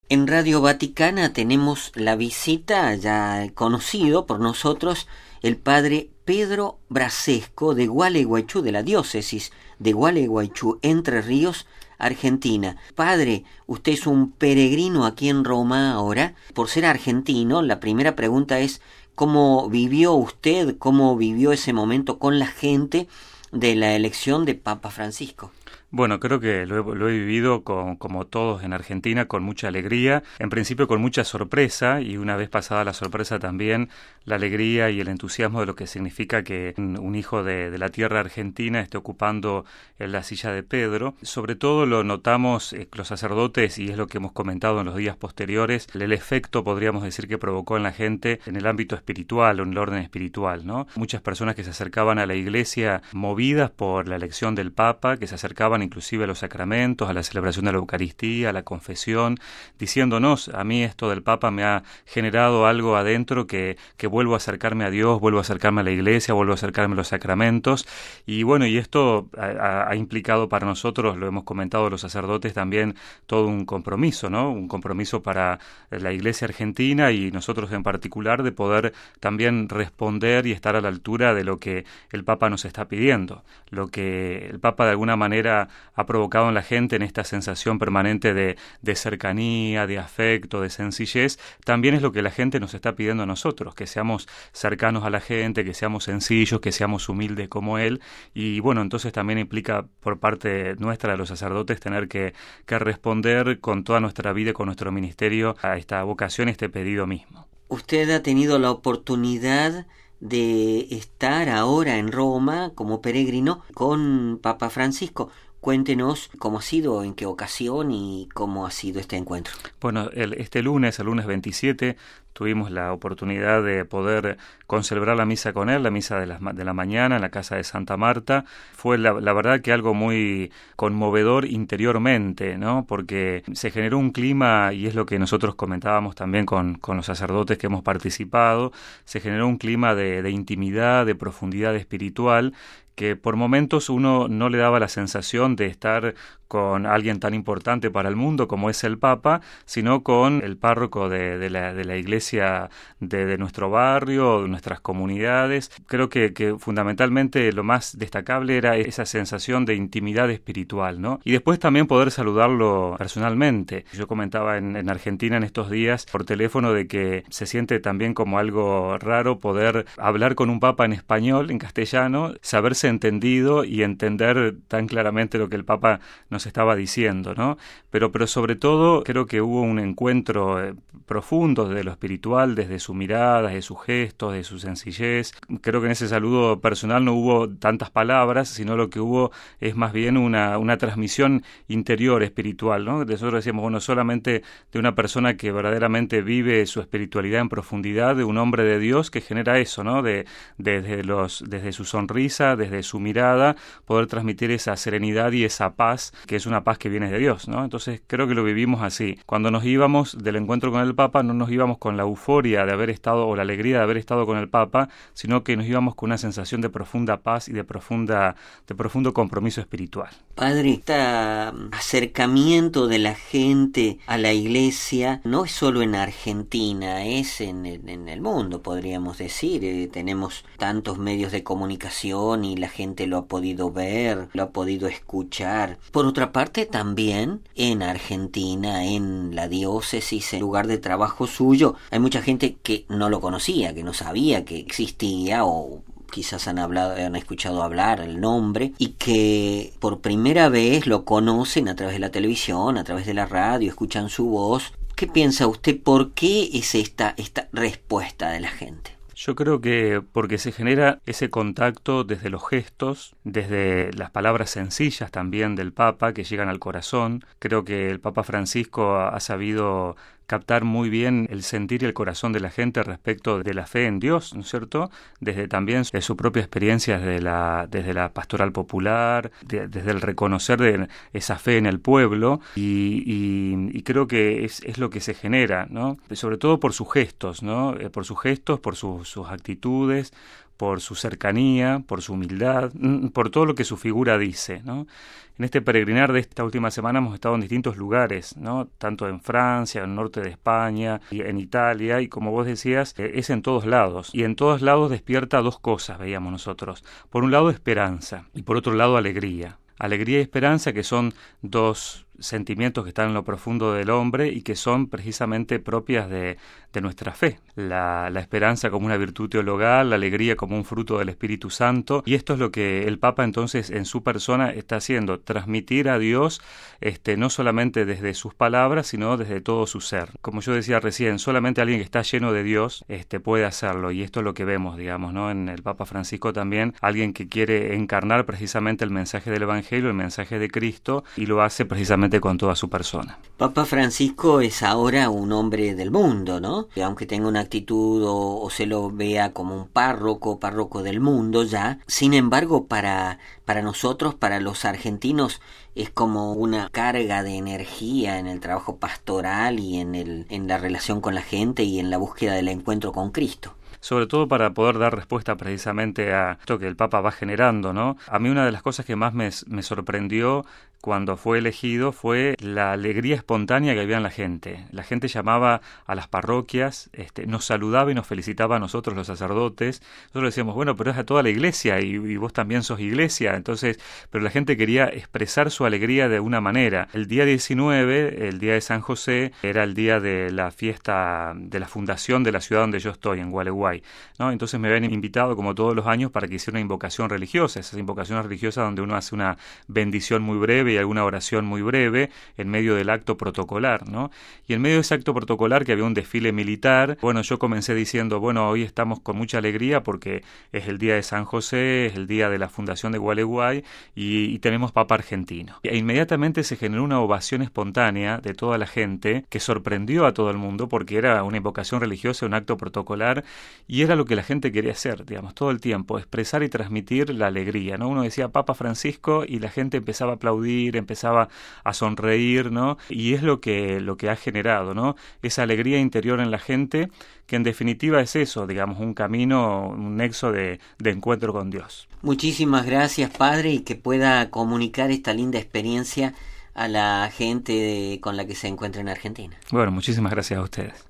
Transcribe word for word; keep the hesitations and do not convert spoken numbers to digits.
En Radio Vaticana tenemos la visita, ya conocido por nosotros, el padre Pedro Brasesco de Gualeguaychú, de la diócesis de Gualeguaychú, Entre Ríos, Argentina. Padre, usted es un peregrino aquí en Roma ahora. Por ser argentino, la primera pregunta es ¿cómo vivió usted, cómo vivió ese momento con la gente de la elección de Papa Francisco? Bueno, creo que lo he, lo he vivido con, como todos en Argentina, con mucha alegría, en principio con mucha sorpresa, y una vez pasada la sorpresa también la alegría y el entusiasmo de lo que significa que un, un hijo de, de la tierra argentina esté ocupando en la silla de Pedro. Sobre todo lo notamos eh, los sacerdotes, y es lo que hemos comentado en los días posteriores, el efecto, podríamos decir, que provocó en la gente en el ámbito espiritual o en el orden espiritual, ¿no? Muchas personas que se acercaban a la iglesia movidas por la elección del Papa, que se acercaban inclusive a los sacramentos, a la celebración de la Eucaristía, a la confesión, diciéndonos, a mí esto del Papa me ha generado algo adentro que, que vuelvo a acercarme a Dios, vuelvo a acercarme a la iglesia, vuelvo a acercarme a los sacramentos. Y bueno, y esto ha, ha implicado para nosotros, lo hemos comentado los sacerdotes también, todo un compromiso, ¿no? Un compromiso para la iglesia argentina y nosotros en particular, de poder también responder y estar a la altura de lo que el Papa nos está pidiendo, lo que el Papa de alguna manera ha provocado en la gente, en esta sensación permanente de, de cercanía, de afecto, de sencillez. También es lo que la gente nos está pidiendo a nosotros, que seamos cercanos a la gente, que seamos sencillos, que seamos humildes como Él. Y bueno, entonces también implica por parte nuestra, de los sacerdotes, tener que, que responder con toda nuestra vida y con nuestro ministerio a esta vocación, este pedido mismo. Usted ha tenido la oportunidad de estar ahora en Roma como peregrino con Papa Francisco. Cuéntenos cómo ha sido, en qué ocasión y cómo ha sido este encuentro. Bueno, el, este lunes, el lunes veintisiete, tuvimos la oportunidad de poder concelebrar la misa con él, la misa de la, de la mañana en la casa de Santa Marta. Fue la, la verdad que algo muy conmovedor interiormente, ¿no? Porque se generó un clima, y es lo que nosotros comentábamos también con, con los sacerdotes que hemos participado, se generó un clima de, de intimidad, de profundidad espiritual, que por momentos uno no le daba la sensación de estar con alguien tan importante para el mundo como es el Papa, sino con el párroco de, de, la, de la iglesia de, de nuestro barrio, de nuestras comunidades. Creo que, que fundamentalmente lo más destacable era esa sensación de intimidad espiritual, ¿no? Y después también poder saludarlo personalmente. Yo comentaba en, en Argentina en estos días por teléfono de que se siente también como algo raro poder hablar con un Papa en español, en castellano, saberse entendido y entender tan claramente lo que el Papa nos estaba diciendo, ¿no? Pero, pero sobre todo creo que hubo un encuentro eh, profundo desde lo espiritual, desde su mirada, de sus gestos, de su sencillez. Creo que en ese saludo personal no hubo tantas palabras, sino lo que hubo es más bien una, una transmisión interior espiritual, ¿no? Nosotros decíamos, bueno, solamente de una persona que verdaderamente vive su espiritualidad en profundidad, de un hombre de Dios que genera eso, ¿no? De, de, desde, los, desde su sonrisa, desde su mirada, poder transmitir esa serenidad y esa paz, que es una paz que viene de Dios, ¿no? Entonces creo que lo vivimos así. Cuando nos íbamos del encuentro con el Papa, no nos íbamos con la euforia de haber estado, o la alegría de haber estado con el Papa, sino que nos íbamos con una sensación de profunda paz y de profunda, de profundo compromiso espiritual. Padre, este acercamiento de la gente a la iglesia no es solo en Argentina, es en, en, en el mundo, podríamos decir. Eh, tenemos tantos medios de comunicación y la gente lo ha podido ver, lo ha podido escuchar. Por otra parte, también en Argentina, en la diócesis, en lugar de trabajo suyo, hay mucha gente que no lo conocía, que no sabía que existía, o quizás han hablado, han escuchado hablar el nombre, y que por primera vez lo conocen a través de la televisión, a través de la radio, escuchan su voz. ¿Qué piensa usted? ¿Por qué es esta, esta respuesta de la gente? Yo creo que porque se genera ese contacto desde los gestos, desde las palabras sencillas también del Papa que llegan al corazón. Creo que el Papa Francisco ha sabido captar muy bien el sentir y el corazón de la gente respecto de la fe en Dios, ¿no es cierto? Desde también de su propia experiencia desde la, desde la pastoral popular, de, desde el reconocer de esa fe en el pueblo, y, y, y creo que es, es lo que se genera, ¿no? Sobre todo por sus gestos, ¿no? Eh, por sus gestos, por sus, sus actitudes, por su cercanía, por su humildad, por todo lo que su figura dice, ¿no? En este peregrinar de esta última semana hemos estado en distintos lugares, ¿no? Tanto en Francia, en el norte de España, y en Italia, y como vos decías, es en todos lados. Y en todos lados despierta dos cosas, veíamos nosotros. Por un lado, esperanza, y por otro lado, alegría. Alegría y esperanza, que son dos sentimientos que están en lo profundo del hombre y que son precisamente propias de, de nuestra fe. La, la esperanza como una virtud teologal, la alegría como un fruto del Espíritu Santo, y esto es lo que el Papa entonces en su persona está haciendo, transmitir a Dios este, no solamente desde sus palabras, sino desde todo su ser. Como yo decía recién, solamente alguien que está lleno de Dios este, puede hacerlo, y esto es lo que vemos, digamos, ¿no? En el Papa Francisco también, alguien que quiere encarnar precisamente el mensaje del Evangelio, el mensaje de Cristo, y lo hace precisamente con toda su persona. Papa Francisco es ahora un hombre del mundo, ¿no? Aunque tenga una actitud o, o se lo vea como un párroco, párroco del mundo ya, sin embargo, para, para nosotros, para los argentinos, es como una carga de energía en el trabajo pastoral y en, el, en la relación con la gente y en la búsqueda del encuentro con Cristo. Sobre todo para poder dar respuesta precisamente a esto que el Papa va generando, ¿no? A mí una de las cosas que más me, me sorprendió cuando fue elegido fue la alegría espontánea que había en la gente. La gente llamaba a las parroquias, este, nos saludaba y nos felicitaba a nosotros los sacerdotes. Nosotros decíamos, bueno, pero es a toda la iglesia y, y vos también sos iglesia. Entonces, pero la gente quería expresar su alegría de una manera. El día diecinueve, el día de San José, era el día de la fiesta de la fundación de la ciudad donde yo estoy, en Gualeguay, ¿no? Entonces me habían invitado, como todos los años, para que hiciera una invocación religiosa, esas invocaciones religiosas donde uno hace una bendición muy breve y alguna oración muy breve en medio del acto protocolar, ¿no? Y en medio de ese acto protocolar, que había un desfile militar, bueno, yo comencé diciendo, bueno, hoy estamos con mucha alegría porque es el día de San José, es el día de la fundación de Gualeguay y, y tenemos Papa argentino. E inmediatamente se generó una ovación espontánea de toda la gente que sorprendió a todo el mundo porque era una invocación religiosa, un acto protocolar, y era lo que la gente quería hacer, digamos, todo el tiempo, expresar y transmitir la alegría, ¿no? Uno decía Papa Francisco y la gente empezaba a aplaudir, empezaba a sonreír, ¿no? Y es lo que, lo que ha generado, ¿no? Esa alegría interior en la gente, que en definitiva es eso, digamos, un camino, un nexo de, de encuentro con Dios. Muchísimas gracias, Padre, y que pueda comunicar esta linda experiencia a la gente de, con la que se encuentra en Argentina. Bueno, muchísimas gracias a ustedes.